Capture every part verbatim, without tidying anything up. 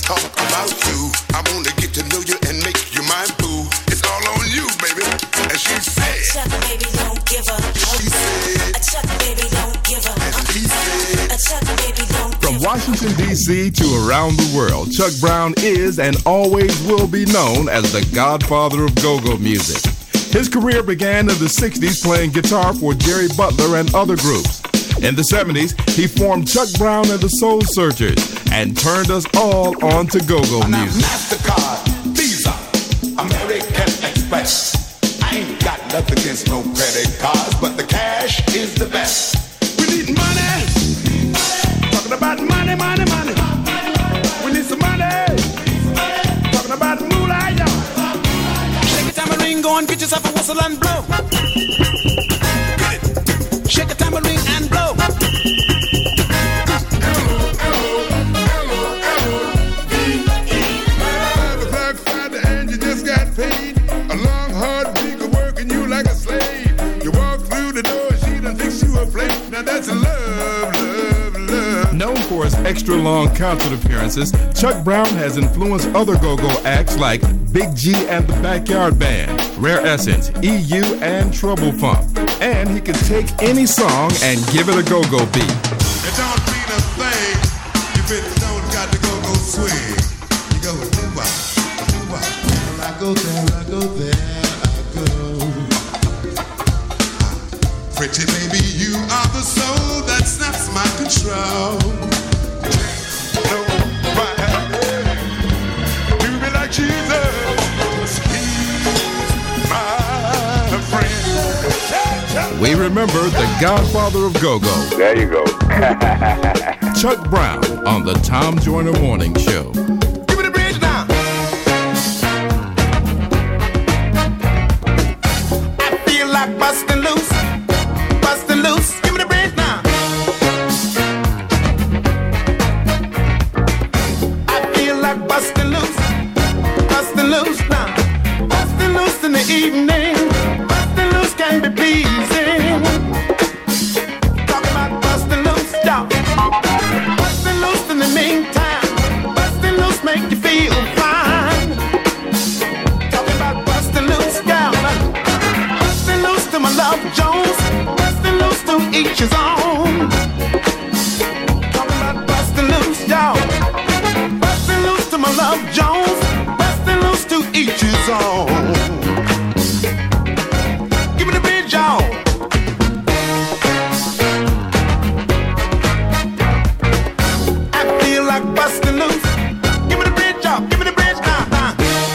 talk about you. I wanna get to know you and make you my boo. It's all on you, baby. And she said, Chuck, baby, don't give up. She said, Chuck, baby, don't give up. And he said, Chuck, baby, don't give up. From Washington, D C to around the world, Chuck Brown is and always will be known as the godfather of go-go music. His career began in the sixties playing guitar for Jerry Butler and other groups. In the seventies, he formed Chuck Brown and the Soul Searchers and turned us all on to go-go now music. MasterCard, Visa, American Express. I ain't got nothing against no credit cards, but the cash is the best. We need money. Talking about money, money, money. We need some money. Talking about moolah, y'all. Shake a tambourine, go and get yourself a whistle and blow. Shake a tambourine and blow. Black Friday and you just got paid. A long, hard week of working you like a slave. You walk through the door, she done fix you a plate. Now that's love, love, love. Known for his extra long concert appearances, Chuck Brown has influenced other go-go acts like Big G and the Backyard Band, Rare Essence, E U, and Trouble Funk. And he can take any song and give it a go-go beat. It don't mean a thing if it don't got the go-go swing. You go do-wah, do-wah. Well, I go there, I go there, I go. Pretty baby, you are the soul that snaps my control. Nobody do me like Jesus. He's my friend. We remember the godfather of go-go, There you go. Chuck Brown, on the Tom Joyner Morning Show. Give me the bridge now. I feel like busting loose, busting loose. Give me the bridge now. I feel like busting loose, busting loose now. Busting loose in the evening. Busting loose can be pleasing. Talking about busting loose, y'all. Busting loose in the meantime. Busting loose make you feel fine. Talking about busting loose, y'all. Busting loose to my love Jones. Busting loose to each his own. Talking about busting loose, y'all. Busting loose to my love Jones. Busting loose to each his own. Give me the bridge, y'all. I feel like busting loose. Give me the bridge, y'all. Give me the bridge, uh, uh.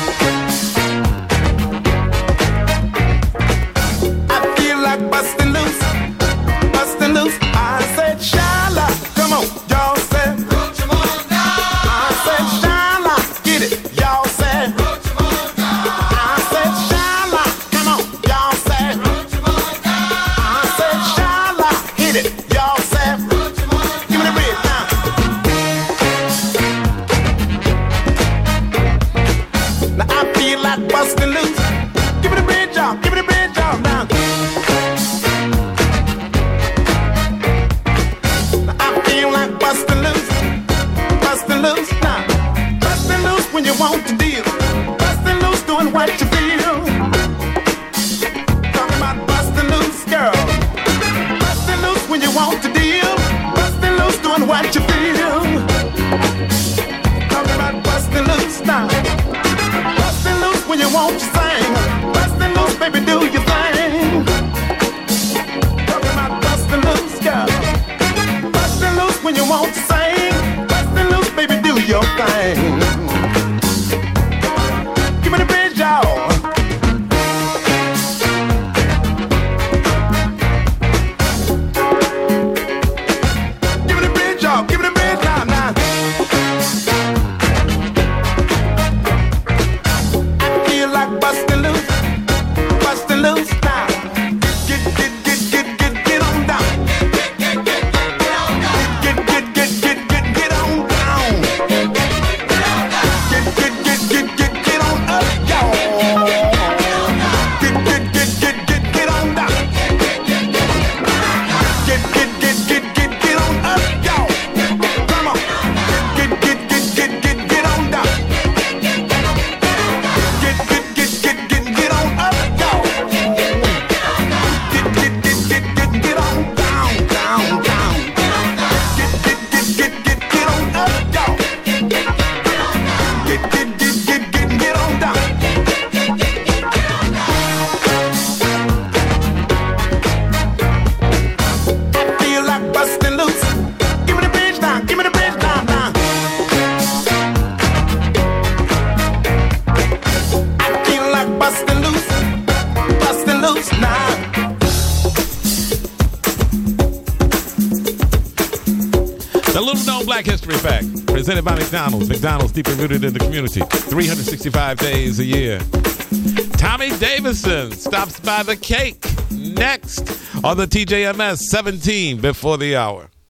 I feel like busting loose, busting loose. I said, Shala, come on, y'all said. I said, Shala, get it, y'all said. I said, Shala, come on, y'all said. I said, Shala, hit it, y'all said. Give me the bridge now. Now I feel like busting loose. Give me the bridge, y'all. Give me the bridge, y'all. Now. Now I feel like busting loose, busting loose now. Busting loose when you want to deal. Busting loose doing what you feel. Talking about busting loose, girl. Busting loose when you want to deal. Busting loose doing what you feel. Talking about busting loose now. Busting loose when you want to sing. Busting loose, baby, do your thing. Talking about busting loose, girl. Busting loose when you want to sing. Busting loose, baby, do your thing. Give me the bridge, y'all. The little known Black History Fact, presented by McDonald's. McDonald's, deeply rooted in the community, three hundred sixty-five days a year. Tommy Davidson stops by the cake next on the T J M S seventeen before the hour.